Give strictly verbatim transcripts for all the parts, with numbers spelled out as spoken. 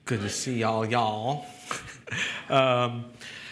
Good to see y'all, y'all. um,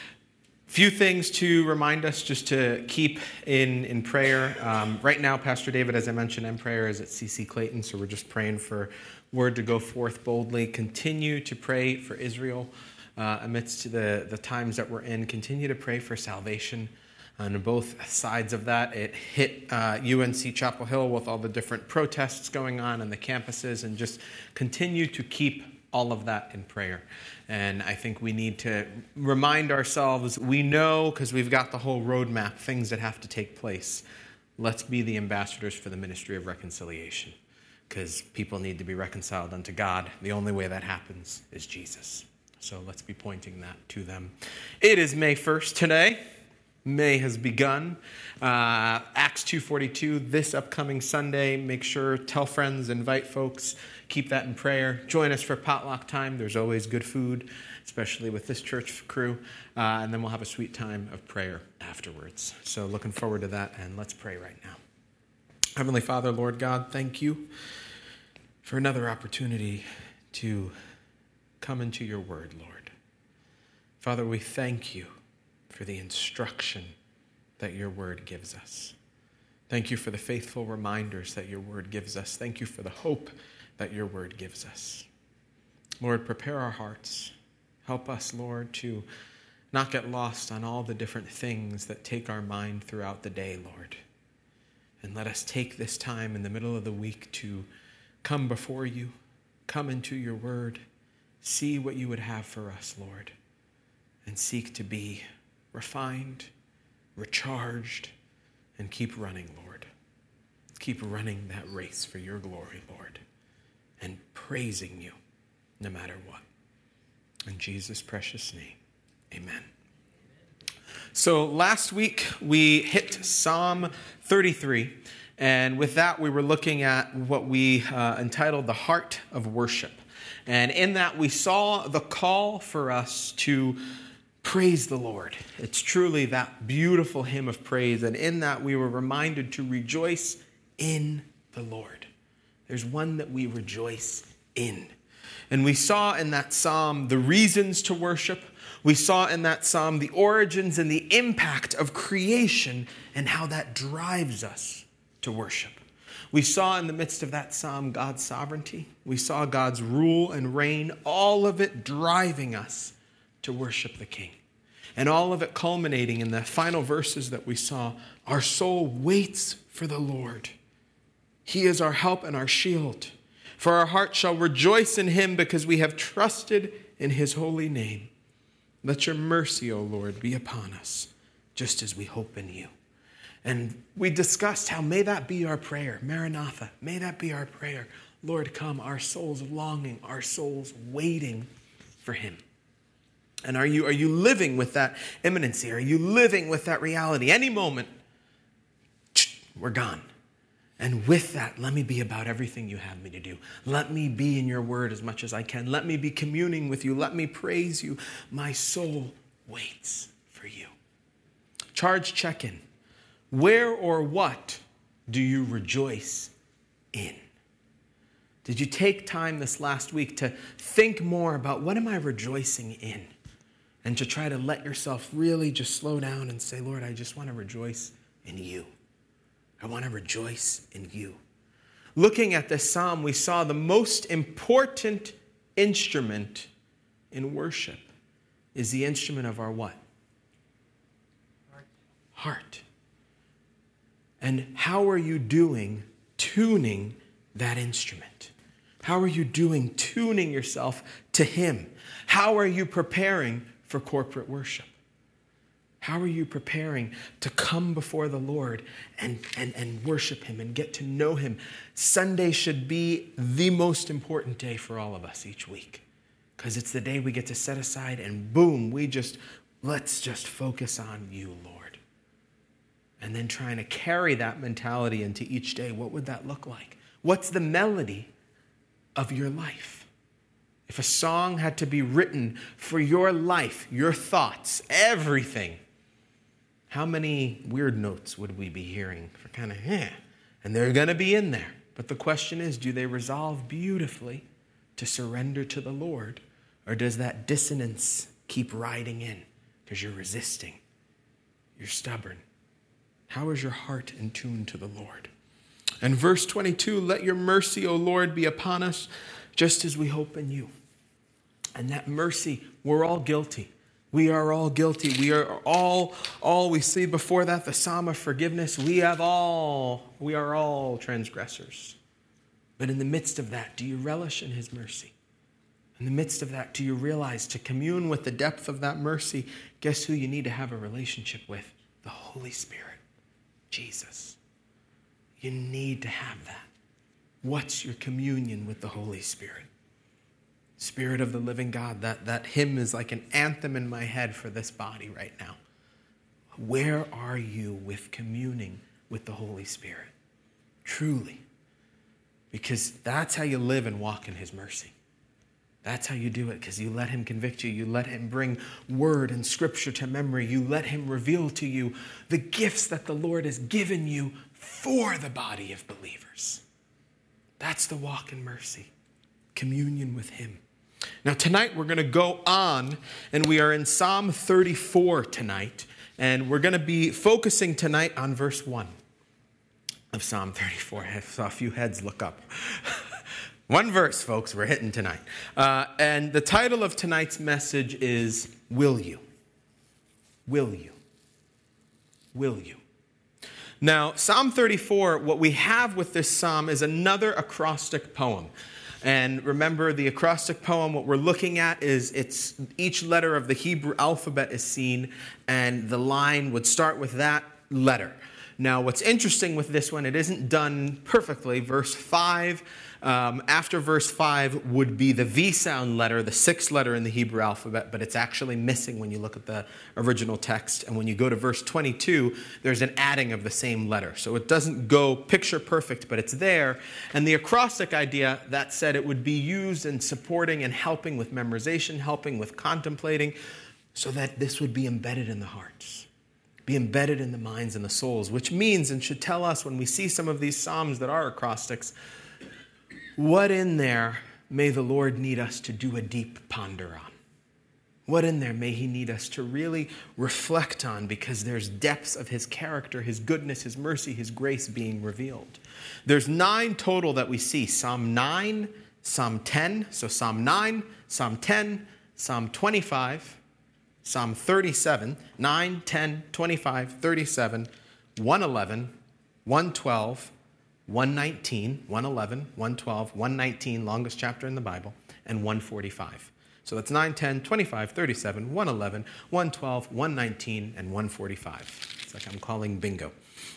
few things to remind us just to keep in, in prayer. Um, right now, Pastor David, as I mentioned, in prayer is at C C Clayton, so we're just praying for word to go forth boldly. Continue to pray for Israel uh, amidst the, the times that we're in. Continue to pray for salvation on both sides of that. It hit uh, U N C Chapel Hill with all the different protests going on in the campuses, and just continue to keep all of that in prayer. And I think we need to remind ourselves, we know because we've got the whole roadmap, things that have to take place. Let's be the ambassadors for the ministry of reconciliation, because people need to be reconciled unto God. The only way that happens is Jesus. So let's be pointing that to them. It is May first today. May has begun. Uh, Acts two forty-two, this upcoming Sunday. Make sure, tell friends, invite folks. Keep that in prayer. Join us for potluck time. There's always good food, especially with this church crew. Uh, and then we'll have a sweet time of prayer afterwards. So looking forward to that, and let's pray right now. Heavenly Father, Lord God, thank you for another opportunity to come into your word, Lord. Father, we thank you for the instruction that your word gives us. Thank you for the faithful reminders that your word gives us. Thank you for the hope that your word gives us. Lord, prepare our hearts. Help us, Lord, to not get lost on all the different things that take our mind throughout the day, Lord. And let us take this time in the middle of the week to come before you, come into your word, see what you would have for us, Lord, and seek to be refined, recharged, and keep running, Lord. Keep running that race for your glory, Lord, and praising you no matter what. In Jesus' precious name, amen. So last week we hit Psalm thirty-three, and with that we were looking at what we uh, entitled the heart of worship. And in that we saw the call for us to praise the Lord. It's truly that beautiful hymn of praise. And in that we were reminded to rejoice in the Lord. There's one that we rejoice in. And we saw in that psalm the reasons to worship. We saw in that psalm the origins and the impact of creation and how that drives us to worship. We saw in the midst of that psalm God's sovereignty. We saw God's rule and reign, all of it driving us to worship the King. And all of it culminating in the final verses that we saw. Our soul waits for the Lord. He is our help and our shield. For our heart shall rejoice in him because we have trusted in his holy name. Let your mercy, O Lord, be upon us, just as we hope in you. And we discussed how may that be our prayer. Maranatha, may that be our prayer. Lord, come, our souls longing, our souls waiting for him. And are you, are you living with that imminency? Are you living with that reality? Any moment, we're gone. And with that, let me be about everything you have me to do. Let me be in your word as much as I can. Let me be communing with you. Let me praise you. My soul waits for you. Charge check-in. Where or what do you rejoice in? Did you take time this last week to think more about what am I rejoicing in? And to try to let yourself really just slow down and say, Lord, I just want to rejoice in you. I want to rejoice in you. Looking at this psalm, we saw the most important instrument in worship is the instrument of our what? Heart. Heart. And how are you doing tuning that instrument? How are you doing tuning yourself to him? How are you preparing for corporate worship? How are you preparing to come before the Lord and, and, and worship him and get to know him? Sunday should be the most important day for all of us each week, because it's the day we get to set aside and boom, we just, let's just focus on you, Lord. And then trying to carry that mentality into each day. What would that look like? What's the melody of your life? If a song had to be written for your life, your thoughts, everything, how many weird notes would we be hearing for kind of, eh? And they're going to be in there. But the question is, do they resolve beautifully to surrender to the Lord? Or does that dissonance keep riding in because you're resisting? You're stubborn. How is your heart in tune to the Lord? And verse twenty-two, let your mercy, O Lord, be upon us, just as we hope in you. And that mercy, we're all guilty. We are all guilty. We are all, all we see before that, the psalm of forgiveness. We have all, we are all transgressors. But in the midst of that, do you relish in his mercy? In the midst of that, do you realize to commune with the depth of that mercy, guess who you need to have a relationship with? The Holy Spirit, Jesus. You need to have that. What's your communion with the Holy Spirit? Spirit of the living God. That, that hymn is like an anthem in my head for this body right now. Where are you with communing with the Holy Spirit? Truly. Because that's how you live and walk in his mercy. That's how you do it, because you let him convict you. You let him bring word and scripture to memory. You let him reveal to you the gifts that the Lord has given you for the body of believers. That's the walk in mercy. Communion with him. Now tonight we're going to go on, and we are in Psalm thirty-four tonight. And we're going to be focusing tonight on verse one of Psalm thirty-four. I saw a few heads look up. One verse, folks, we're hitting tonight. Uh, and the title of tonight's message is, Will You? Will You? Will You? Now, Psalm thirty-four, what we have with this psalm is another acrostic poem. And remember, the acrostic poem, what we're looking at is it's each letter of the Hebrew alphabet is seen, and the line would start with that letter. Now, what's interesting with this one, it isn't done perfectly. Verse five, um, after verse five would be the V sound letter, the sixth letter in the Hebrew alphabet, but it's actually missing when you look at the original text. And when you go to verse twenty-two, there's an adding of the same letter. So it doesn't go picture perfect, but it's there. And the acrostic idea, that said, it would be used in supporting and helping with memorization, helping with contemplating, so that this would be embedded in the hearts. Be embedded in the minds and the souls, which means and should tell us when we see some of these psalms that are acrostics, what in there may the Lord need us to do a deep ponder on? What in there may he need us to really reflect on, because there's depths of his character, his goodness, his mercy, his grace being revealed. There's nine total that we see. Psalm nine, Psalm ten, so Psalm nine, Psalm ten, Psalm twenty-five, Psalm thirty-seven, nine, ten, twenty-five, thirty-seven, one eleven, one twelve, one nineteen, one eleven, one twelve, one nineteen, longest chapter in the Bible, and one forty-five. So that's nine, ten, twenty-five, thirty-seven, one eleven, one twelve, one nineteen, and one forty-five. It's like I'm calling bingo.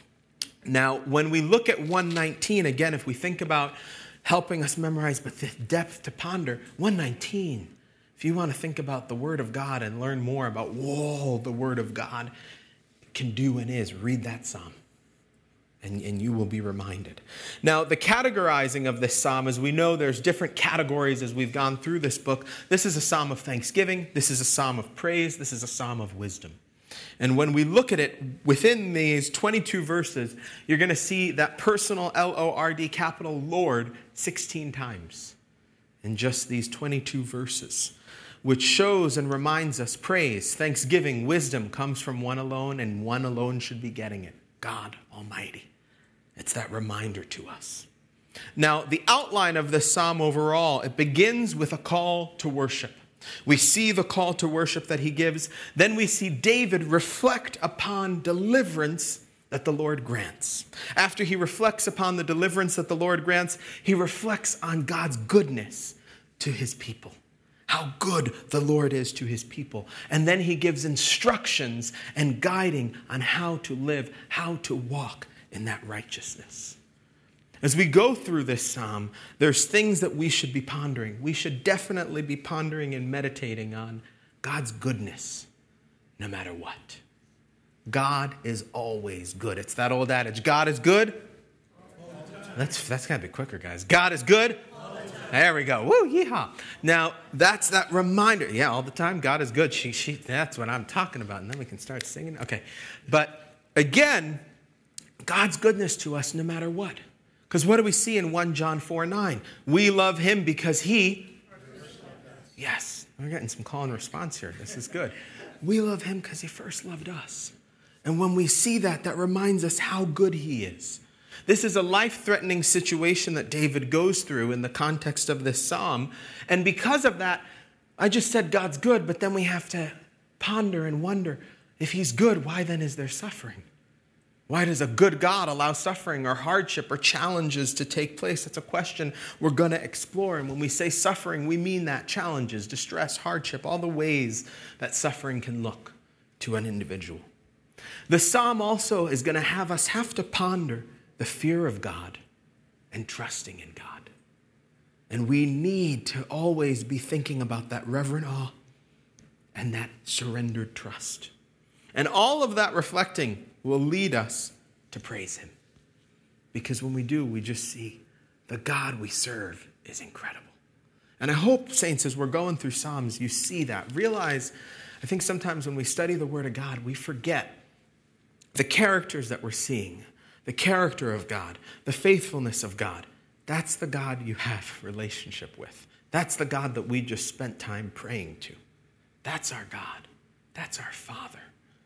Now, when we look at one nineteen, again, if we think about helping us memorize, but the depth to ponder, one nineteen, if you want to think about the Word of God and learn more about, whoa, the Word of God can do and is, read that psalm. And, and you will be reminded. Now, the categorizing of this psalm, as we know, there's different categories as we've gone through this book. This is a psalm of thanksgiving. This is a psalm of praise. This is a psalm of wisdom. And when we look at it, within these twenty-two verses, you're going to see that personal L O R D capital Lord sixteen times in just these twenty-two verses, which shows and reminds us praise, thanksgiving, wisdom comes from one alone, and one alone should be getting it, God Almighty. It's that reminder to us. Now, the outline of this psalm overall, it begins with a call to worship. We see the call to worship that he gives. Then we see David reflect upon deliverance that the Lord grants. After he reflects upon the deliverance that the Lord grants, he reflects on God's goodness to his people. How good the Lord is to his people. And then he gives instructions and guiding on how to live, how to walk in that righteousness. As we go through this psalm, there's things that we should be pondering. We should definitely be pondering and meditating on God's goodness, no matter what. God is always good. It's that old adage, God is good. That's, that's got to be quicker, guys. God is good. There we go. Woo, yeehaw. Now, that's that reminder. Yeah, all the time, God is good. She, she, that's what I'm talking about. And then we can start singing. Okay. But again, God's goodness to us no matter what. Because what do we see in First John four nine? We love him because he, yes, We're getting some call and response here. This is good. We love him because he first loved us. And when we see that, that reminds us how good he is. This is a life-threatening situation that David goes through in the context of this psalm. And because of that, I just said God's good, but then we have to ponder and wonder, if he's good, why then is there suffering? Why does a good God allow suffering or hardship or challenges to take place? That's a question we're going to explore. And when we say suffering, we mean that challenges, distress, hardship, all the ways that suffering can look to an individual. The psalm also is going to have us have to ponder the fear of God and trusting in God. And we need to always be thinking about that reverent awe and that surrendered trust. And all of that reflecting will lead us to praise him. Because when we do, we just see the God we serve is incredible. And I hope, saints, as we're going through Psalms, you see that. Realize, I think sometimes when we study the Word of God, we forget the characters that we're seeing. The character of God, the faithfulness of God. That's the God you have relationship with. That's the God that we just spent time praying to. That's our God. That's our Father.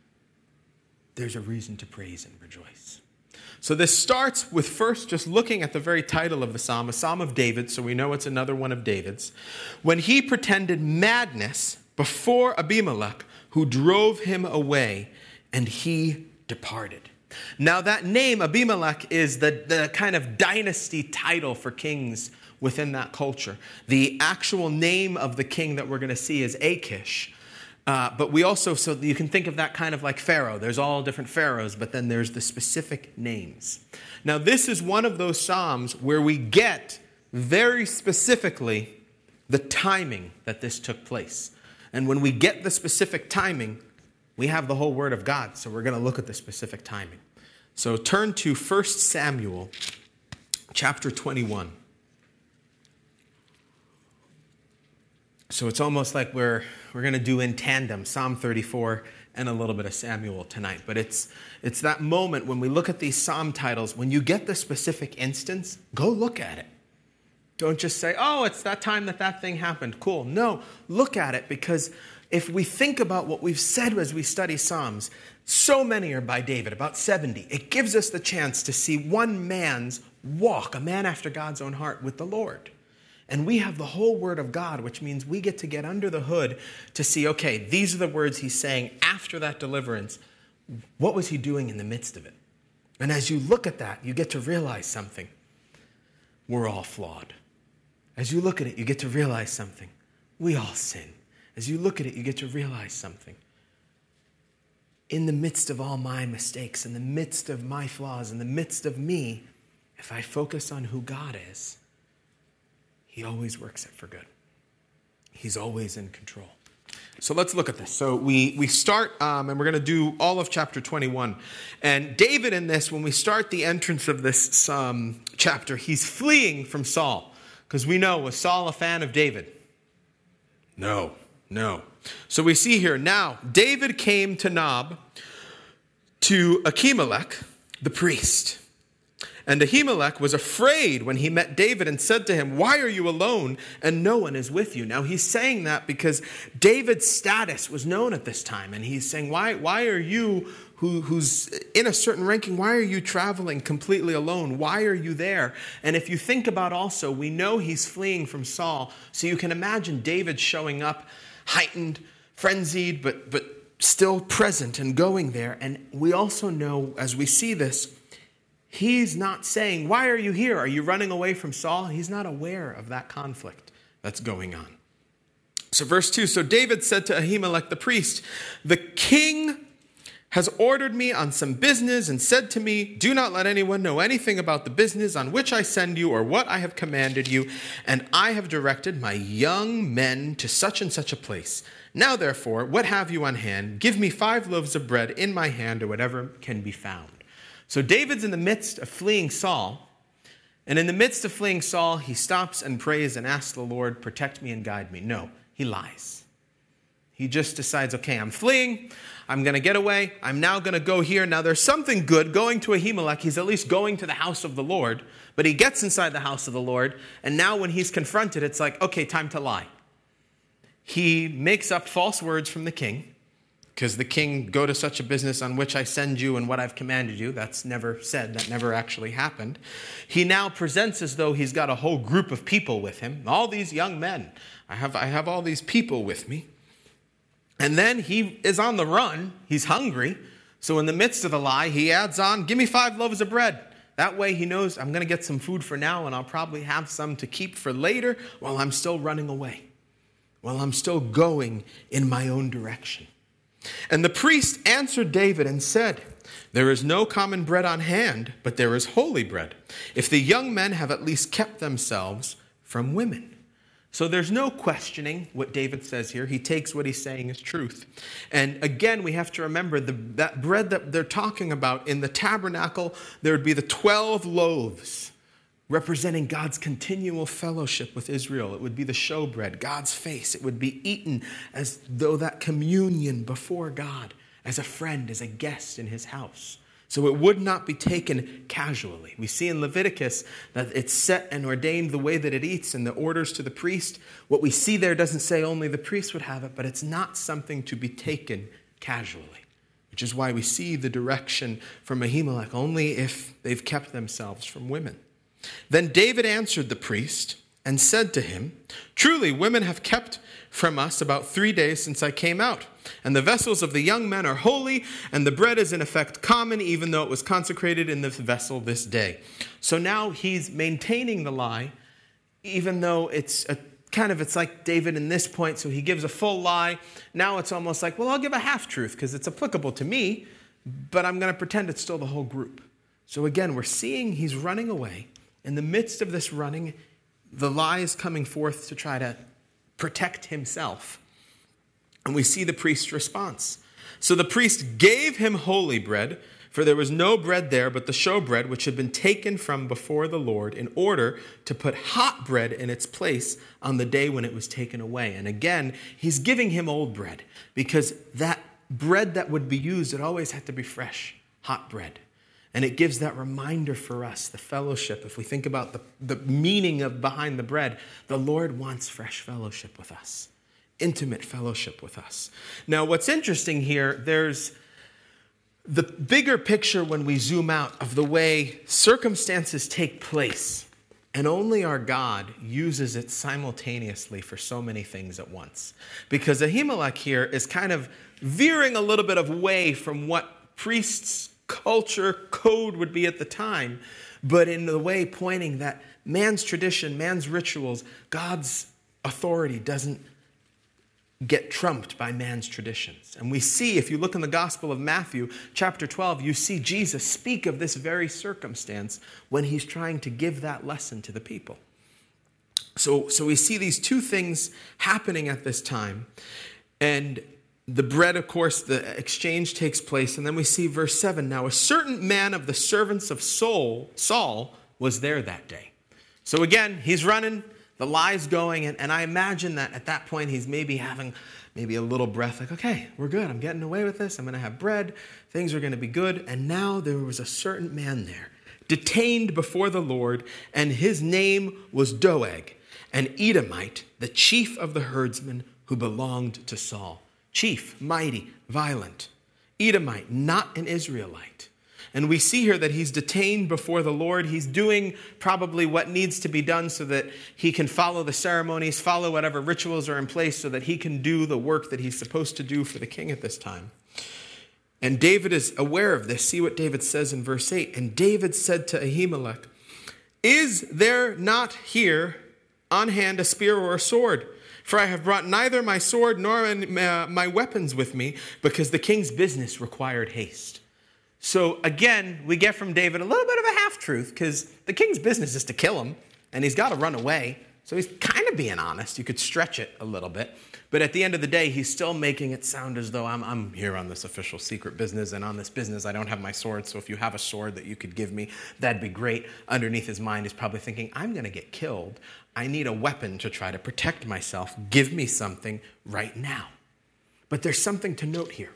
There's a reason to praise and rejoice. So this starts with first just looking at the very title of the psalm, a psalm of David, so we know it's another one of David's. When he pretended madness before Abimelech, who drove him away, and he departed. Now that name, Abimelech, is the, the kind of dynasty title for kings within that culture. The actual name of the king that we're going to see is Achish. Uh, but we also, so you can think of that kind of like Pharaoh. There's all different pharaohs, but then there's the specific names. Now this is one of those psalms where we get very specifically the timing that this took place. And when we get the specific timing, we have the whole Word of God, so we're going to look at the specific timing. So turn to First Samuel chapter twenty-one. So it's almost like we're we're going to do in tandem Psalm thirty-four and a little bit of Samuel tonight. But it's it's that moment when we look at these psalm titles, when you get the specific instance, go look at it. Don't just say, oh, it's that time that that thing happened. Cool. No, look at it, because if we think about what we've said as we study Psalms, so many are by David, about seventy. It gives us the chance to see one man's walk, a man after God's own heart with the Lord. And we have the whole Word of God, which means we get to get under the hood to see, okay, these are the words he's saying after that deliverance. What was he doing in the midst of it? And as you look at that, you get to realize something. We're all flawed. As you look at it, you get to realize something. We all sin. As you look at it, you get to realize something. In the midst of all my mistakes, in the midst of my flaws, in the midst of me, if I focus on who God is, he always works it for good. He's always in control. So let's look at this. So we, we start, um, and we're going to do all of chapter twenty-one. And David in this, when we start the entrance of this um, chapter, he's fleeing from Saul. Because we know, was Saul a fan of David? No, no. So we see here, now, David came to Nob, to Ahimelech, the priest. And Ahimelech was afraid when he met David and said to him, why are you alone and no one is with you? Now he's saying that because David's status was known at this time. And he's saying, why, why are you, who, who's in a certain ranking, why are you traveling completely alone? Why are you there? And if you think about also, we know he's fleeing from Saul. So you can imagine David showing up heightened, frenzied, but, but still present and going there. And we also know, as we see this, he's not saying, why are you here? Are you running away from Saul? He's not aware of that conflict that's going on. So verse two, so David said to Ahimelech the priest, the king has ordered me on some business and said to me, do not let anyone know anything about the business on which I send you or what I have commanded you. And I have directed my young men to such and such a place. Now, therefore, what have you on hand? Give me five loaves of bread in my hand or whatever can be found. So David's in the midst of fleeing Saul. And in the midst of fleeing Saul, he stops and prays and asks the Lord, protect me and guide me. No, he lies. He just decides, okay, I'm fleeing. I'm going to get away. I'm now going to go here. Now, there's something good going to Ahimelech. He's at least going to the house of the Lord. But he gets inside the house of the Lord. And now when he's confronted, it's like, okay, time to lie. he makes up false words from the king, because the king, go to such a business on which I send you and what I've commanded you. That's never said. That never actually happened. He now presents as though he's got a whole group of people with him. All these young men. I have, I have all these people with me. And then he is on the run. He's hungry. So in the midst of the lie, he adds on, give me five loaves of bread. That way he knows I'm going to get some food for now, and I'll probably have some to keep for later while I'm still running away, while I'm still going in my own direction. And the priest answered David and said, there is no common bread on hand, but there is holy bread, if the young men have at least kept themselves from women. So there's no questioning what David says here. He takes what he's saying as truth. And again, we have to remember the, that bread that they're talking about in the tabernacle, there would be the twelve loaves representing God's continual fellowship with Israel. It would be the showbread, God's face. It would be eaten as though that communion before God, as a friend, as a guest in his house. So it would not be taken casually. We see in Leviticus that it's set and ordained the way that it eats and the orders to the priest. What we see there doesn't say only the priest would have it, but it's not something to be taken casually, which is why we see the direction from Ahimelech only if they've kept themselves from women. Then David answered the priest and said to him, truly, women have kept from us about three days since I came out. And the vessels of the young men are holy, and the bread is in effect common, even though it was consecrated in this vessel this day. So now he's maintaining the lie, even though it's a kind of, it's like David in this point, so he gives a full lie. Now it's almost like, well, I'll give a half-truth because it's applicable to me, but I'm going to pretend it's still the whole group. So again, we're seeing he's running away. In the midst of this running, the lie is coming forth to try to protect himself. And we see the priest's response. So the priest gave him holy bread, for there was no bread there but the showbread which had been taken from before the Lord, in order to put hot bread in its place on the day when it was taken away. And again, he's giving him old bread, because that bread that would be used, it always had to be fresh, hot bread. And it gives that reminder for us, the fellowship. If we think about the, the meaning of behind the bread, the Lord wants fresh fellowship with us, intimate fellowship with us. Now, what's interesting here, there's the bigger picture when we zoom out of the way circumstances take place. And only our God uses it simultaneously for so many things at once. Because Ahimelech here is kind of veering a little bit of way from what priests' culture code would be at the time, but in the way pointing that man's tradition, man's rituals, God's authority doesn't get trumped by man's traditions. And we see, if you look in the Gospel of Matthew, chapter twelve, you see Jesus speak of this very circumstance when he's trying to give that lesson to the people. So, so we see these two things happening at this time. And the bread, of course, the exchange takes place. And then we see verse seven. Now, a certain man of the servants of Saul, Saul was there that day. So again, he's running, the lie's going. And, and I imagine that at that point, he's maybe having maybe a little breath, like, okay, we're good. I'm getting away with this. I'm going to have bread. Things are going to be good. And now there was a certain man there, detained before the Lord, and his name was Doeg, an Edomite, the chief of the herdsmen who belonged to Saul. Chief, mighty, violent. Edomite, not an Israelite. And we see here that he's detained before the Lord. He's doing probably what needs to be done so that he can follow the ceremonies, follow whatever rituals are in place so that he can do the work that he's supposed to do for the king at this time. And David is aware of this. See what David says in verse eight. And David said to Ahimelech, is there not here on hand a spear or a sword? For I have brought neither my sword nor my weapons with me, because the king's business required haste. So again, we get from David a little bit of a half-truth, because the king's business is to kill him, and he's got to run away. So he's kind of being honest. You could stretch it a little bit. But at the end of the day, he's still making it sound as though I'm, I'm here on this official secret business, and on this business, I don't have my sword. So if you have a sword that you could give me, that'd be great. Underneath his mind, he's probably thinking, I'm going to get killed. I need a weapon to try to protect myself. Give me something right now. But there's something to note here.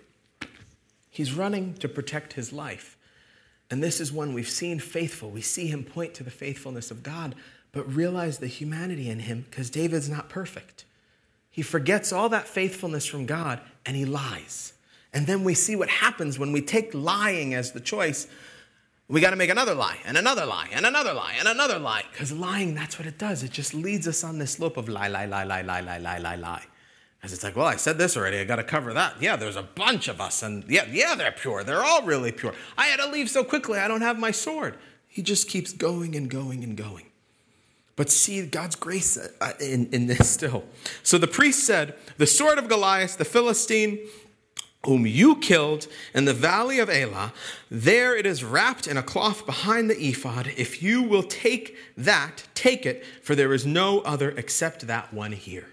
He's running to protect his life. And this is one we've seen faithful. We see him point to the faithfulness of God, but realize the humanity in him, because David's not perfect. he forgets all that faithfulness from God and he lies. And then we see what happens when we take lying as the choice. We got to make another lie and another lie and another lie and another lie. Because lying, that's what it does. It just leads us on this slope of lie, lie, lie, lie, lie, lie, lie, lie, lie. As it's like, well, I said this already. I got to cover that. Yeah, there's a bunch of us. And yeah, yeah, they're pure. They're all really pure. I had to leave so quickly. I don't have my sword. He just keeps going and going and going. But see God's grace in, in this still. So the priest said, the sword of Goliath, the Philistine, whom you killed in the valley of Elah, there it is wrapped in a cloth behind the ephod. If you will take that, take it, for there is no other except that one here.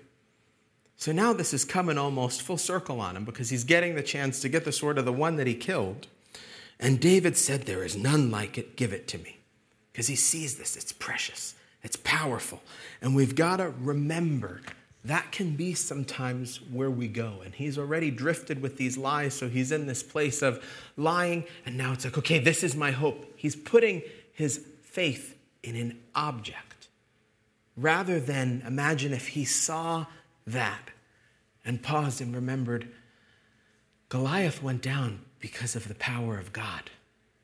So now this is coming almost full circle on him because he's getting the chance to get the sword of the one that he killed. And David said, there is none like it, give it to me. Because he sees this, it's precious. It's powerful. And we've got to remember that can be sometimes where we go. And he's already drifted with these lies. So he's in this place of lying. And now it's like, okay, this is my hope. He's putting his faith in an object. Rather than imagine if he saw that and paused and remembered, Goliath went down because of the power of God.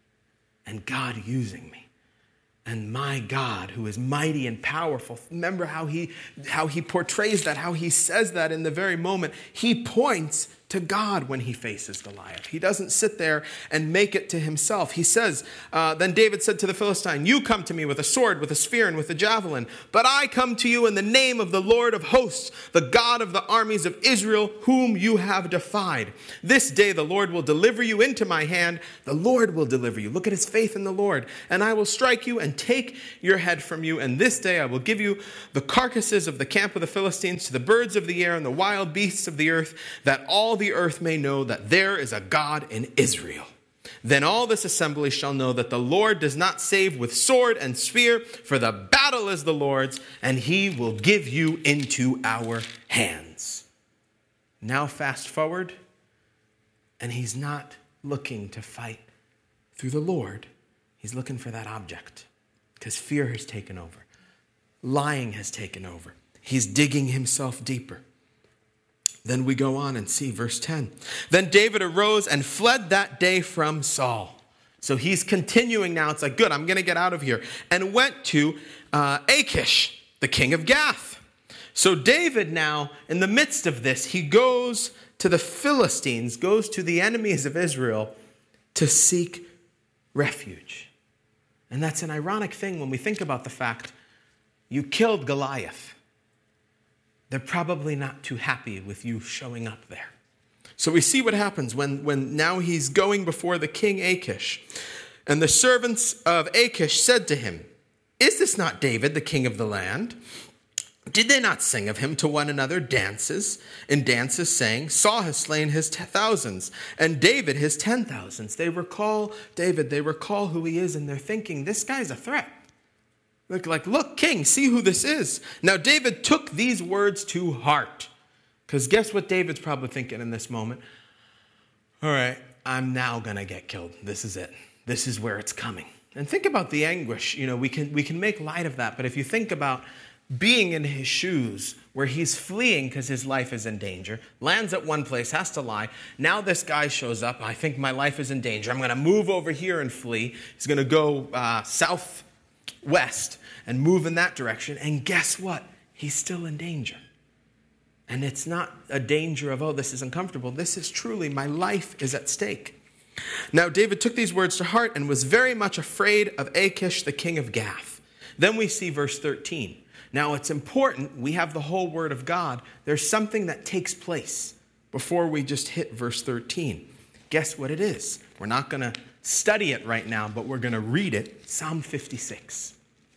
And God using me. And my God, who is mighty and powerful. Remember how he, how he portrays that, how he says that in the very moment. He points to God when he faces Goliath. He doesn't sit there and make it to himself. He says, uh, then David said to the Philistine, you come to me with a sword, with a spear, and with a javelin. But I come to you in the name of the Lord of hosts, the God of the armies of Israel, whom you have defied. This day the Lord will deliver you into my hand. The Lord will deliver you. Look at his faith in the Lord. And I will strike you and take your head from you. And this day I will give you the carcasses of the camp of the Philistines to the birds of the air and the wild beasts of the earth, that all the earth may know that there is a God in Israel. Then all this assembly shall know that the Lord does not save with sword and spear, for the battle is the Lord's, and he will give you into our hands. Now fast forward, and he's not looking to fight through the Lord. He's looking for that object, because fear has taken over. Lying has taken over. He's digging himself deeper. Then we go on and see verse ten. Then David arose and fled that day from Saul. So he's continuing now. It's like, good, I'm going to get out of here. And went to uh, Achish, the king of Gath. So David now, in the midst of this, he goes to the Philistines, goes to the enemies of Israel to seek refuge. And that's an ironic thing when we think about the fact you killed Goliath. They're probably not too happy with you showing up there. So we see what happens when, when now he's going before the king Achish. And the servants of Achish said to him, is this not David, the king of the land? Did they not sing of him to one another dances, in dances saying, Saul has slain his t- thousands, and David his ten thousands? They recall David, they recall who he is, and they're thinking, this guy's a threat. Look, like, look, king, see who this is. Now, David took these words to heart. Because guess what David's probably thinking in this moment? All right, I'm now going to get killed. This is it. This is where it's coming. And think about the anguish. You know, we can we can make light of that. But if you think about being in his shoes, where he's fleeing because his life is in danger, lands at one place, has to lie. Now this guy shows up. I think my life is in danger. I'm going to move over here and flee. He's going to go uh, south. west and move in that direction. And guess what? He's still in danger. And it's not a danger of, oh, this is uncomfortable. This is truly, my life is at stake. Now, David took these words to heart and was very much afraid of Achish, the king of Gath. Then we see verse thirteen. Now, it's important. We have the whole word of God. There's something that takes place before we just hit verse thirteen. Guess what it is? We're not going to study it right now, but we're going to read it. Psalm fifty-six.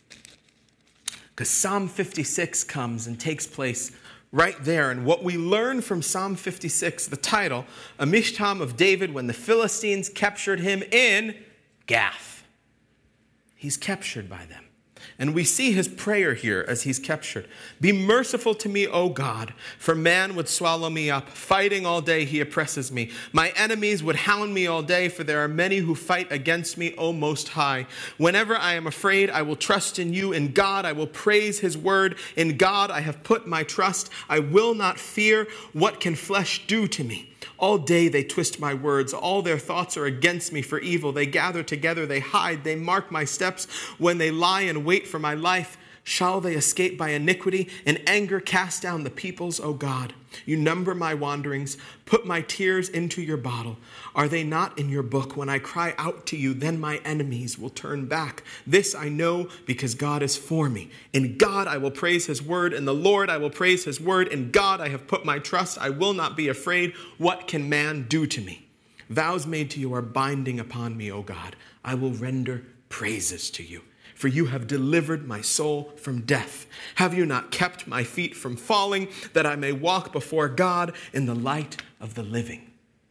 Because Psalm fifty-six comes and takes place right there. And what we learn from Psalm fifty-six, the title, a Mishtam of David when the Philistines captured him in Gath. He's captured by them. And we see his prayer here as he's captured. Be merciful to me, O God, for man would swallow me up. Fighting all day, he oppresses me. My enemies would hound me all day, for there are many who fight against me, O Most High. Whenever I am afraid, I will trust in you. In God, I will praise his word. In God, I have put my trust. I will not fear. What can flesh do to me? All day they twist my words. All their thoughts are against me for evil. They gather together, they hide, they mark my steps. When they lie and wait for my life, shall they escape by iniquity? In anger cast down the peoples, O God. You number my wanderings. Put my tears into your bottle. Are they not in your book? When I cry out to you, then my enemies will turn back. This I know because God is for me. In God I will praise his word. In the Lord I will praise his word. In God I have put my trust. I will not be afraid. What can man do to me? Vows made to you are binding upon me, O God. I will render praises to you. For you have delivered my soul from death. Have you not kept my feet from falling, that I may walk before God in the light of the living?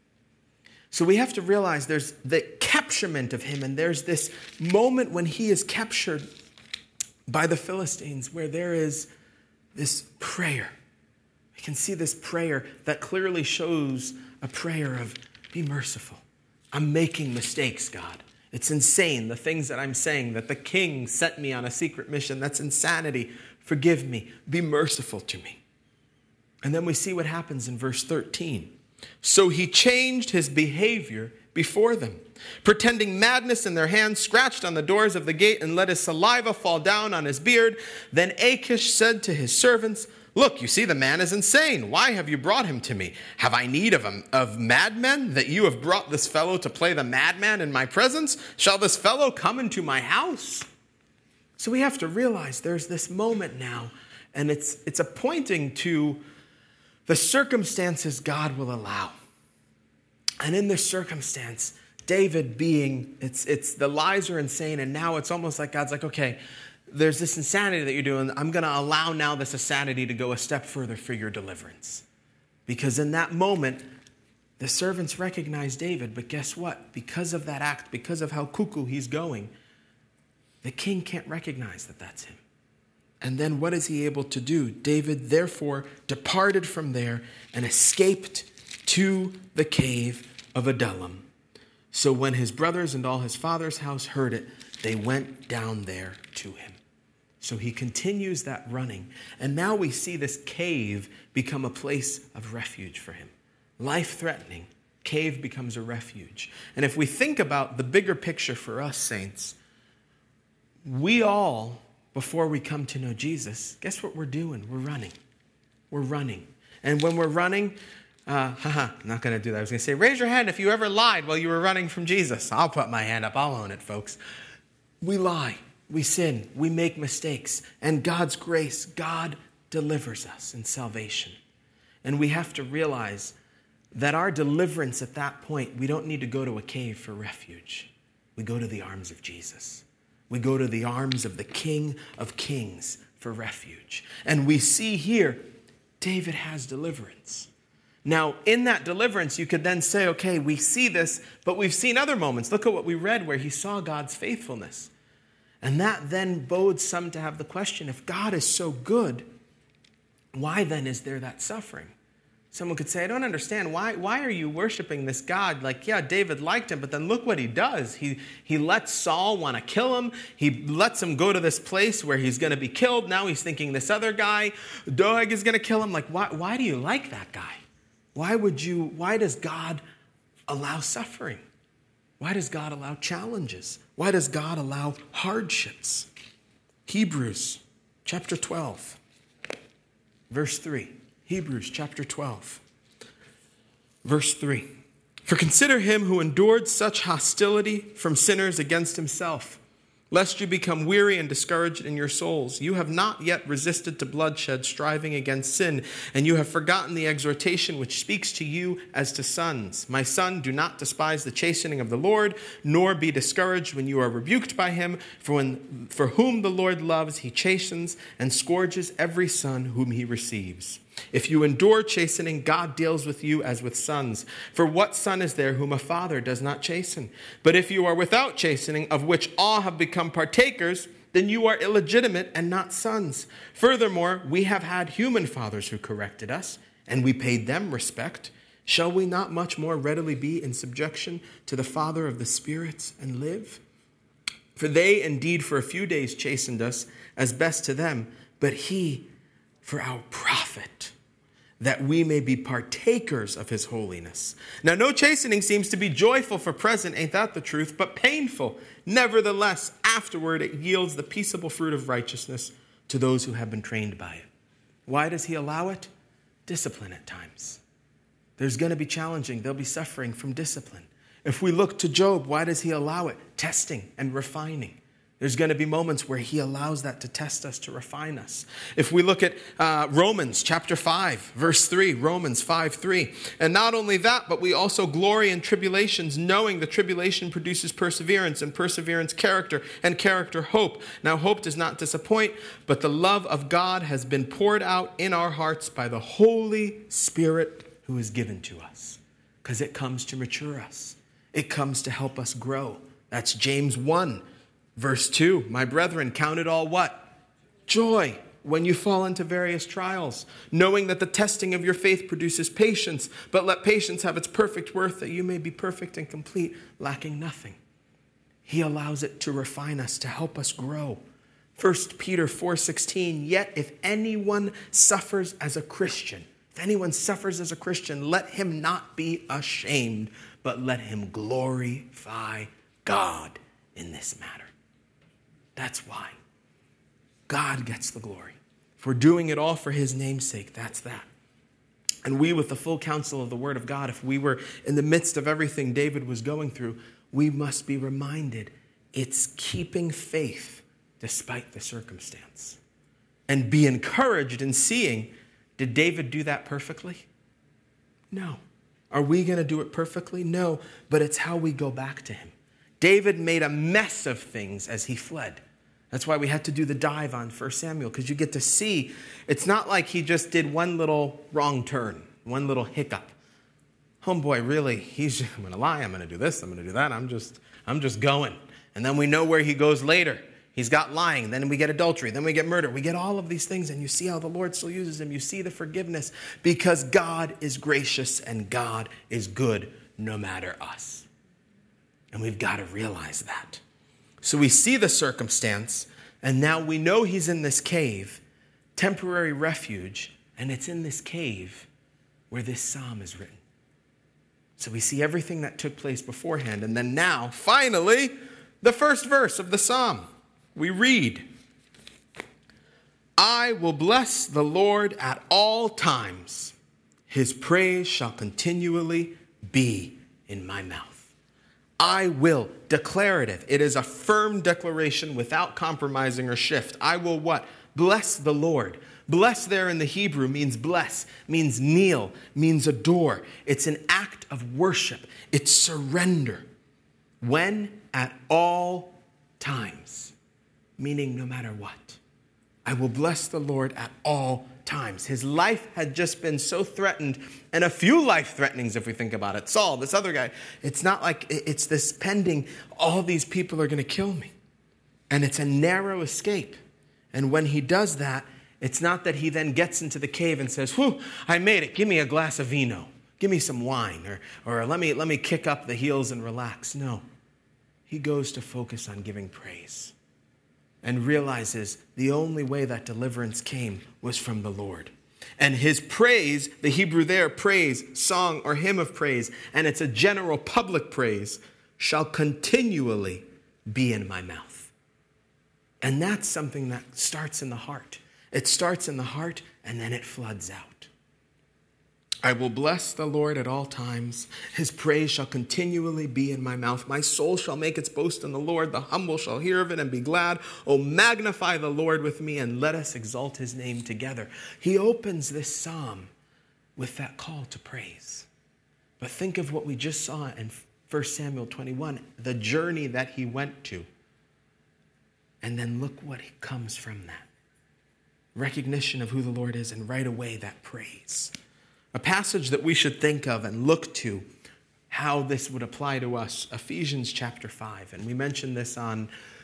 So we have to realize there's the capturement of him, and there's this moment when he is captured by the Philistines where there is this prayer. We can see this prayer that clearly shows a prayer of, be merciful. I'm making mistakes, God. It's insane, the things that I'm saying, that the king sent me on a secret mission. That's insanity. Forgive me. Be merciful to me. And then we see what happens in verse thirteen. So he changed his behavior before them, pretending madness in their hands, scratched on the doors of the gate and let his saliva fall down on his beard. Then Achish said to his servants, look, you see the man is insane. Why have you brought him to me? Have I need of, a, of madmen, that you have brought this fellow to play the madman in my presence? Shall this fellow come into my house? So we have to realize there's this moment now, and it's, it's a pointing to the circumstances God will allow. And in this circumstance, David being, it's, it's the lies are insane, and now it's almost like God's like, okay, there's this insanity that you're doing. I'm going to allow now this insanity to go a step further for your deliverance. Because in that moment, the servants recognize David. But guess what? Because of that act, because of how cuckoo he's going, the king can't recognize that that's him. And then what is he able to do? David, therefore, departed from there and escaped to the cave of Adullam. So when his brothers and all his father's house heard it, they went down there to him. So he continues that running. And now we see this cave become a place of refuge for him. Life-threatening, cave becomes a refuge. And if we think about the bigger picture for us, saints, we all, before we come to know Jesus, guess what we're doing? We're running. We're running. And when we're running, uh, haha, I'm not going to do that. I was going to say, raise your hand if you ever lied while you were running from Jesus. I'll put my hand up. I'll own it, folks. We lie. We sin, we make mistakes, and God's grace, God delivers us in salvation. And we have to realize that our deliverance at that point, we don't need to go to a cave for refuge. We go to the arms of Jesus. We go to the arms of the King of Kings for refuge. And we see here, David has deliverance. Now, in that deliverance, you could then say, okay, we see this, but we've seen other moments. Look at what we read where he saw God's faithfulness. And that then bodes some to have the question, if God is so good, why then is there that suffering? Someone could say, I don't understand. Why, why are you worshiping this God? Like, yeah, David liked him, but then look what he does. He, he lets Saul want to kill him. He lets him go to this place where he's going to be killed. Now he's thinking this other guy, Doeg, is going to kill him. Like, why, why do you like that guy? Why would you, why does God allow suffering? Why does God allow challenges? Why does God allow hardships? Hebrews chapter twelve, verse three. Hebrews chapter twelve, verse three. For consider him who endured such hostility from sinners against himself, lest you become weary and discouraged in your souls. You have not yet resisted to bloodshed, striving against sin, and you have forgotten the exhortation which speaks to you as to sons. My son, do not despise the chastening of the Lord, nor be discouraged when you are rebuked by him. For, when, for whom the Lord loves, he chastens and scourges every son whom he receives. If you endure chastening, God deals with you as with sons. For what son is there whom a father does not chasten? But if you are without chastening, of which all have become partakers, then you are illegitimate and not sons. Furthermore, we have had human fathers who corrected us, and we paid them respect. Shall we not much more readily be in subjection to the Father of the spirits and live? For they indeed for a few days chastened us as best to them, but he for our profit, that we may be partakers of his holiness. Now, no chastening seems to be joyful for present, ain't that the truth, but painful. Nevertheless, afterward it yields the peaceable fruit of righteousness to those who have been trained by it. Why does he allow it? Discipline at times. There's going to be challenging. There'll be suffering from discipline. If we look to Job, why does he allow it? Testing and refining. There's going to be moments where he allows that to test us, to refine us. If we look at uh, Romans chapter five, verse three, Romans five, three. And not only that, but we also glory in tribulations, knowing the tribulation produces perseverance, and perseverance character, and character hope. Now hope does not disappoint, but the love of God has been poured out in our hearts by the Holy Spirit who is given to us. Because it comes to mature us. It comes to help us grow. That's James one. Verse two, my brethren, count it all what? Joy, when you fall into various trials, knowing that the testing of your faith produces patience, but let patience have its perfect worth, that you may be perfect and complete, lacking nothing. He allows it to refine us, to help us grow. First Peter four sixteen, yet if anyone suffers as a Christian, if anyone suffers as a Christian, let him not be ashamed, but let him glorify God in this matter. That's why. God gets the glory. If we're doing it all for his name's sake, that's that. And we, with the full counsel of the word of God, if we were in the midst of everything David was going through, we must be reminded it's keeping faith despite the circumstance. And be encouraged in seeing, did David do that perfectly? No. Are we going to do it perfectly? No. But it's how we go back to him. David made a mess of things as he fled. That's why we had to do the dive on First Samuel, because you get to see, it's not like he just did one little wrong turn, one little hiccup. Homeboy, really, he's, I'm going to lie, I'm going to do this, I'm going to do that, I'm just, I'm just going. And then we know where he goes later. He's got lying, then we get adultery, then we get murder. We get all of these things, and you see how the Lord still uses him. You see the forgiveness, because God is gracious and God is good no matter us. And we've got to realize that. So we see the circumstance, and now we know he's in this cave, temporary refuge, and it's in this cave where this psalm is written. So we see everything that took place beforehand, and then now, finally, the first verse of the psalm. We read, I will bless the Lord at all times. His praise shall continually be in my mouth. I will, declarative. It is a firm declaration without compromising or shift. I will what? Bless the Lord. Bless there in the Hebrew means bless, means kneel, means adore. It's an act of worship. It's surrender. When? At all times. Meaning no matter what. I will bless the Lord at all times. His life had just been so threatened, and a few life threatenings if we think about it. Saul, this other guy, it's not like it's this pending, all these people are going to kill me. And it's a narrow escape. And when he does that, it's not that he then gets into the cave and says, whew, I made it. Give me a glass of vino. Give me some wine. Or, or let me, let me kick up the heels and relax. No. He goes to focus on giving praise. And realizes the only way that deliverance came was from the Lord. And his praise, the Hebrew there, praise, song, or hymn of praise, and it's a general public praise, shall continually be in my mouth. And that's something that starts in the heart. It starts in the heart, and then it floods out. I will bless the Lord at all times. His praise shall continually be in my mouth. My soul shall make its boast in the Lord. The humble shall hear of it and be glad. Oh, magnify the Lord with me and let us exalt his name together. He opens this psalm with that call to praise. But think of what we just saw in First Samuel twenty-one, the journey that he went to. And then look what comes from that. Recognition of who the Lord is, and right away that praise. A passage that we should think of and look to how this would apply to us, Ephesians chapter five. And we mentioned this on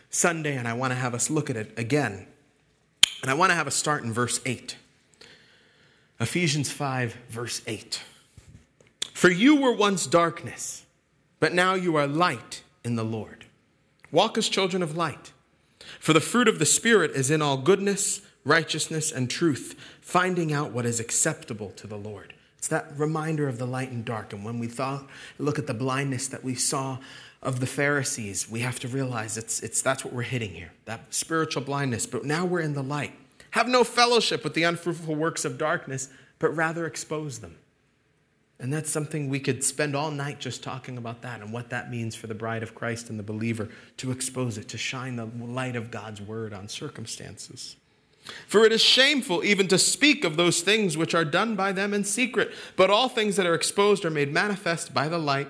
Sunday, and I want to have us look at it again. And I want to have us start in verse eight. Ephesians five, verse eight. For you were once darkness, but now you are light in the Lord. Walk as children of light. For the fruit of the Spirit is in all goodness, righteousness, and truth, finding out what is acceptable to the Lord. It's that reminder of the light and dark. And when we thought, look at the blindness that we saw of the Pharisees, we have to realize it's, it's that's what we're hitting here, that spiritual blindness. But now we're in the light. Have no fellowship with the unfruitful works of darkness, but rather expose them. And that's something we could spend all night just talking about that and what that means for the bride of Christ and the believer, to expose it, to shine the light of God's word on circumstances. For it is shameful even to speak of those things which are done by them in secret, but all things that are exposed are made manifest by the light.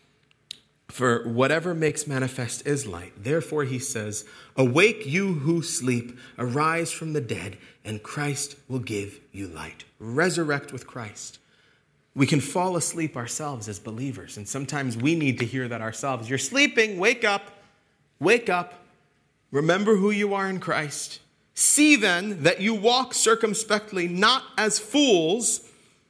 For whatever makes manifest is light. Therefore he says, awake you who sleep, arise from the dead, and Christ will give you light. Resurrect with Christ. We can fall asleep ourselves as believers, and sometimes we need to hear that ourselves. You're sleeping, wake up, wake up. Remember who you are in Christ. See then that you walk circumspectly, not as fools,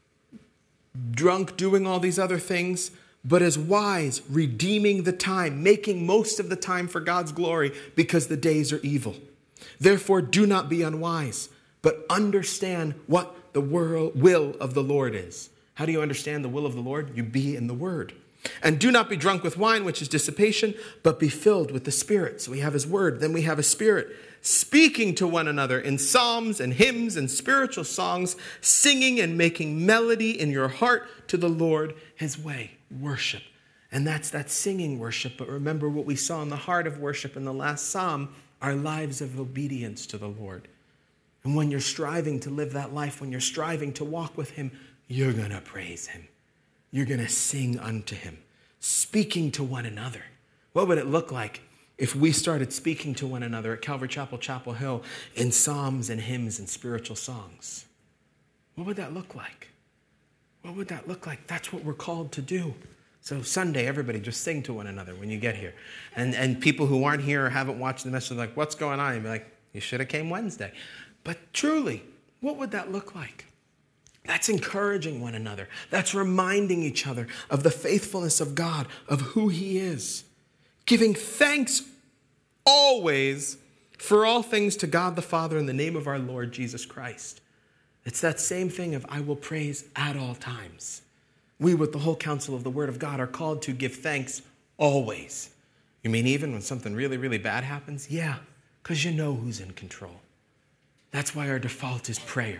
drunk, doing all these other things, but as wise, redeeming the time, making most of the time for God's glory, because the days are evil. Therefore, do not be unwise, but understand what the will of the Lord is. How do you understand the will of the Lord? You be in the Word. And do not be drunk with wine, which is dissipation, but be filled with the Spirit. So we have His Word, then we have His Spirit, speaking to one another in psalms and hymns and spiritual songs, singing and making melody in your heart to the Lord, His way. Worship. And that's that singing worship. But remember what we saw in the heart of worship in the last psalm, our lives of obedience to the Lord. And when you're striving to live that life, when you're striving to walk with Him, you're going to praise Him. You're going to sing unto Him, speaking to one another. What would it look like if we started speaking to one another at Calvary Chapel, Chapel Hill, in psalms and hymns and spiritual songs? What would that look like? What would that look like? That's what we're called to do. So Sunday, everybody just sing to one another when you get here. And and people who aren't here or haven't watched the message are like, what's going on? You'd be like, you should have came Wednesday. But truly, what would that look like? That's encouraging one another. That's reminding each other of the faithfulness of God, of who He is. Giving thanks always for all things to God the Father in the name of our Lord Jesus Christ. It's that same thing of I will praise at all times. We, with the whole counsel of the Word of God, are called to give thanks always. You mean even when something really, really bad happens? Yeah, because you know who's in control. That's why our default is prayer.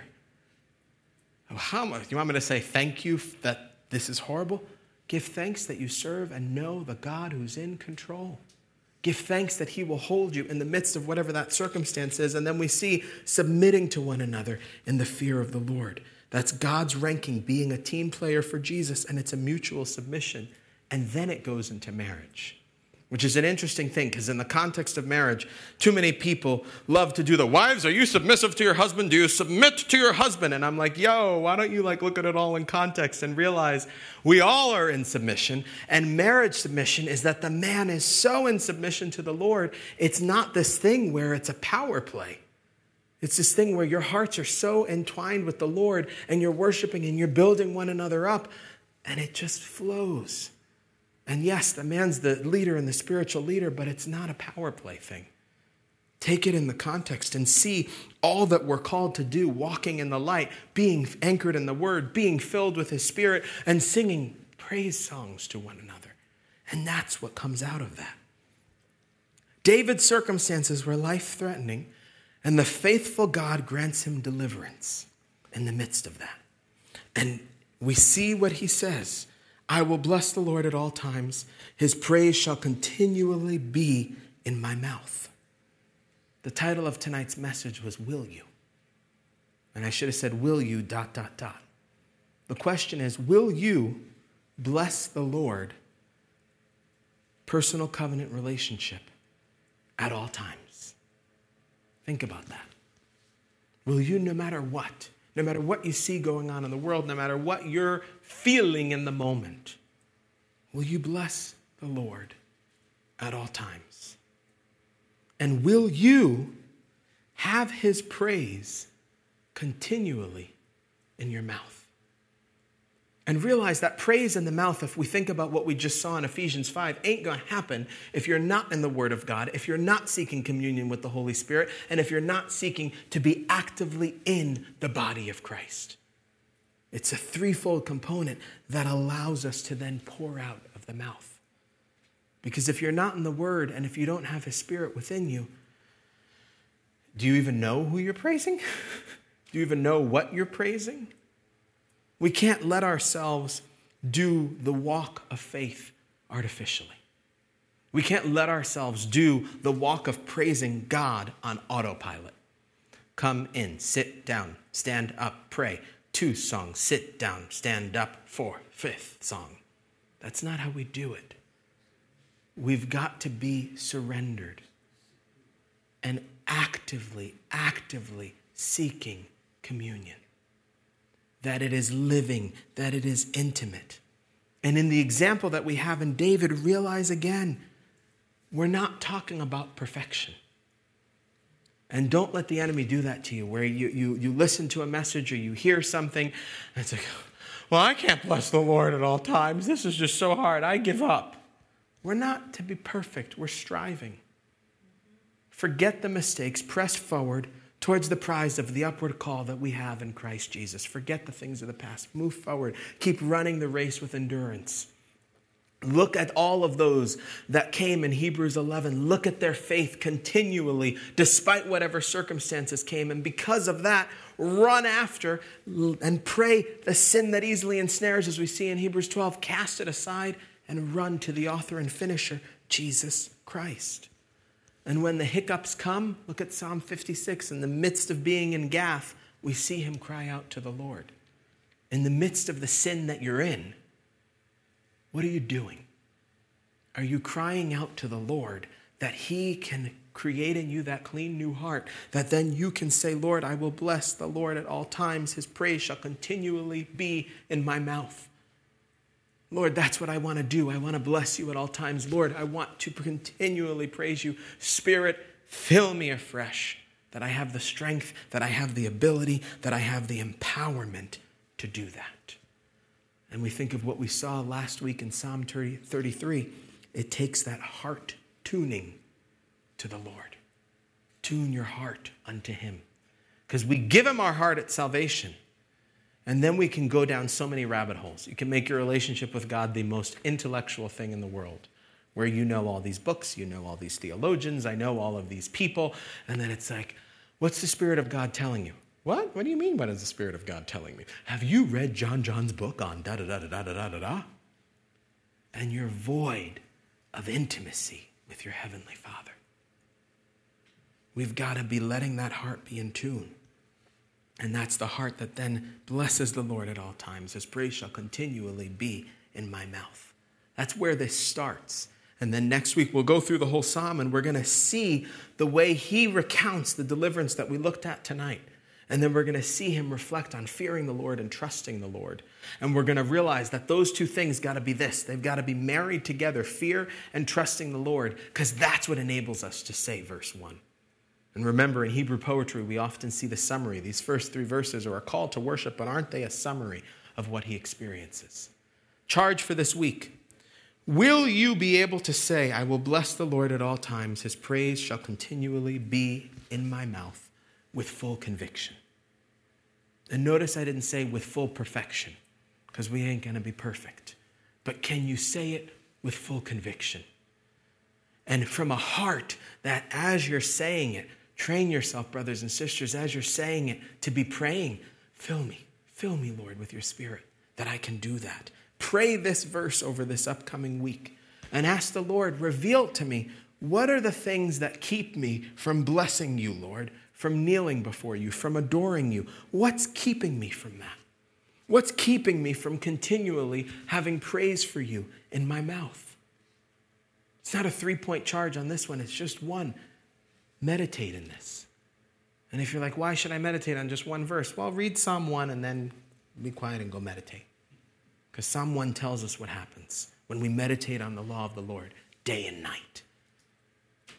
Oh, how much? You want me to say thank you that this is horrible? Give thanks that you serve and know the God who's in control. Give thanks that He will hold you in the midst of whatever that circumstance is. And then we see submitting to one another in the fear of the Lord. That's God's ranking, being a team player for Jesus, and it's a mutual submission. And then it goes into marriage, which is an interesting thing, because in the context of marriage, too many people love to do the, wives, are you submissive to your husband? Do you submit to your husband? And I'm like, yo, why don't you like look at it all in context and realize we all are in submission. And marriage submission is that the man is so in submission to the Lord, it's not this thing where it's a power play. It's this thing where your hearts are so entwined with the Lord and you're worshiping and you're building one another up, and it just flows. And yes, the man's the leader and the spiritual leader, but it's not a power play thing. Take it in the context and see all that we're called to do, walking in the light, being anchored in the Word, being filled with His Spirit, and singing praise songs to one another. And that's what comes out of that. David's circumstances were life-threatening, and the faithful God grants him deliverance in the midst of that. And we see what he says. I will bless the Lord at all times. His praise shall continually be in my mouth. The title of tonight's message was, Will You? And I should have said, will you, dot, dot, dot. The question is, will you bless the Lord, personal covenant relationship, at all times? Think about that. Will you, no matter what, no matter what you see going on in the world, no matter what you're feeling in the moment, will you bless the Lord at all times? And will you have his praise continually in your mouth? And realize that praise in the mouth, if we think about what we just saw in Ephesians five, ain't going to happen if you're not in the Word of God, if you're not seeking communion with the Holy Spirit, and if you're not seeking to be actively in the body of Christ. It's a threefold component that allows us to then pour out of the mouth. Because if you're not in the Word and if you don't have His Spirit within you, do you even know who you're praising? Do you even know what you're praising? We can't let ourselves do the walk of faith artificially. We can't let ourselves do the walk of praising God on autopilot. Come in, sit down, stand up, pray. Two songs, sit down, stand up, four, fifth song. That's not how we do it. We've got to be surrendered and actively, actively seeking communion. That it is living, that it is intimate. And in the example that we have in David, realize again, we're not talking about perfection. And don't let the enemy do that to you, where you, you, you listen to a message or you hear something, and it's like, well, I can't bless the Lord at all times. This is just so hard. I give up. We're not to be perfect. We're striving. Forget the mistakes. Press forward towards the prize of the upward call that we have in Christ Jesus. Forget the things of the past. Move forward. Keep running the race with endurance. Look at all of those that came in Hebrews eleven. Look at their faith continually, despite whatever circumstances came. And because of that, run after and pray the sin that easily ensnares, as we see in Hebrews twelve. Cast it aside and run to the author and finisher, Jesus Christ. And when the hiccups come, look at Psalm fifty-six. In the midst of being in Gath, we see him cry out to the Lord. In the midst of the sin that you're in, what are you doing? Are you crying out to the Lord that he can create in you that clean new heart, that then you can say, Lord, I will bless the Lord at all times. His praise shall continually be in my mouth. Lord, that's what I want to do. I want to bless you at all times. Lord, I want to continually praise you. Spirit, fill me afresh, that I have the strength, that I have the ability, that I have the empowerment to do that. And we think of what we saw last week in Psalm thirty-three. It takes that heart tuning to the Lord. Tune your heart unto him. Because we give him our heart at salvation. And then we can go down so many rabbit holes. You can make your relationship with God the most intellectual thing in the world, where you know all these books, you know all these theologians, I know all of these people, and then it's like, what's the Spirit of God telling you? What? What do you mean, what is the Spirit of God telling me? Have you read John John's book on da-da-da-da-da-da-da-da? And you're void of intimacy with your Heavenly Father. We've got to be letting that heart be in tune. And that's the heart that then blesses the Lord at all times. His praise shall continually be in my mouth. That's where this starts. And then next week we'll go through the whole psalm and we're going to see the way he recounts the deliverance that we looked at tonight. And then we're going to see him reflect on fearing the Lord and trusting the Lord. And we're going to realize that those two things got to be this. They've got to be married together, fear and trusting the Lord, because that's what enables us to say verse one. And remember, in Hebrew poetry, we often see the summary. These first three verses are a call to worship, but aren't they a summary of what he experiences? Charge for this week. Will you be able to say, I will bless the Lord at all times. His praise shall continually be in my mouth with full conviction. And notice I didn't say with full perfection, because we ain't going to be perfect. But can you say it with full conviction? And from a heart that as you're saying it, train yourself, brothers and sisters, as you're saying it, to be praying, fill me, fill me, Lord, with your Spirit, that I can do that. Pray this verse over this upcoming week and ask the Lord, reveal to me, what are the things that keep me from blessing you, Lord, from kneeling before you, from adoring you? What's keeping me from that? What's keeping me from continually having praise for you in my mouth? It's not a three-point charge on this one. It's just one. Meditate in this. And if you're like, why should I meditate on just one verse? Well, read Psalm one and then be quiet and go meditate. Because Psalm one tells us what happens when we meditate on the law of the Lord day and night.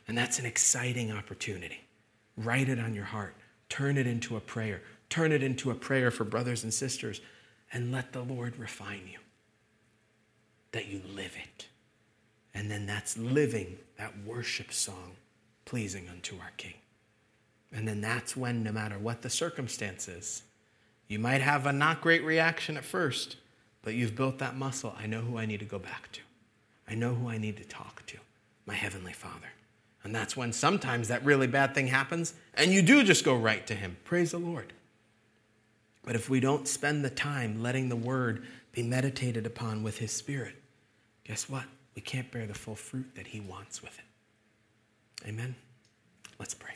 And that's an exciting opportunity. Write it on your heart. Turn it into a prayer. Turn it into a prayer for brothers and sisters. And let the Lord refine you. That you live it. And then that's living that worship song pleasing unto our King. And then that's when, no matter what the circumstances, you might have a not great reaction at first, but you've built that muscle. I know who I need to go back to. I know who I need to talk to, my Heavenly Father. And that's when sometimes that really bad thing happens, and you do just go right to him. Praise the Lord. But if we don't spend the time letting the word be meditated upon with his Spirit, guess what? We can't bear the full fruit that he wants with it. Amen? Let's pray.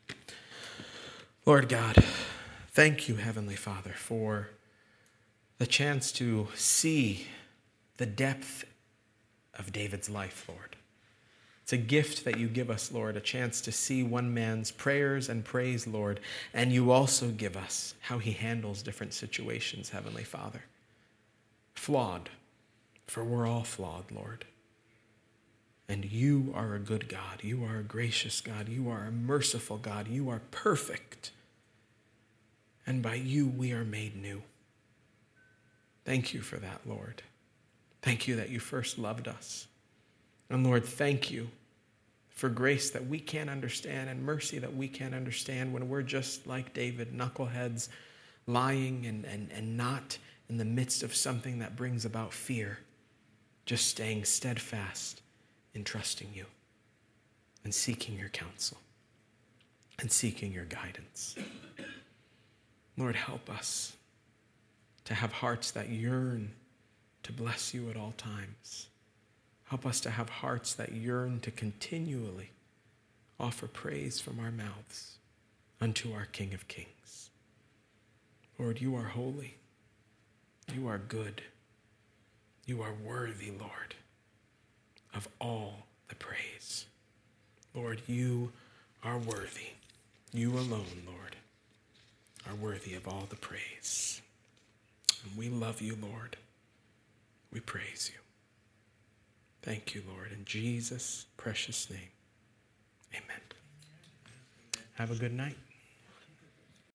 Lord God, thank you, Heavenly Father, for the chance to see the depth of David's life, Lord. It's a gift that you give us, Lord, a chance to see one man's prayers and praise, Lord, and you also give us how he handles different situations, Heavenly Father. Flawed, for we're all flawed, Lord. And you are a good God. You are a gracious God. You are a merciful God. You are perfect. And by you we are made new. Thank you for that, Lord. Thank you that you first loved us. And Lord, thank you for grace that we can't understand and mercy that we can't understand when we're just like David, knuckleheads, lying and, and, and not in the midst of something that brings about fear, just staying steadfast in trusting you and seeking your counsel and seeking your guidance. Lord, help us to have hearts that yearn to bless you at all times. Help us to have hearts that yearn to continually offer praise from our mouths unto our King of Kings. Lord, you are holy. You are good. You are worthy, Lord, of all the praise. Lord, you are worthy. You alone, Lord, are worthy of all the praise. And we love you, Lord. We praise you. Thank you, Lord. In Jesus' precious name, amen. Have a good night.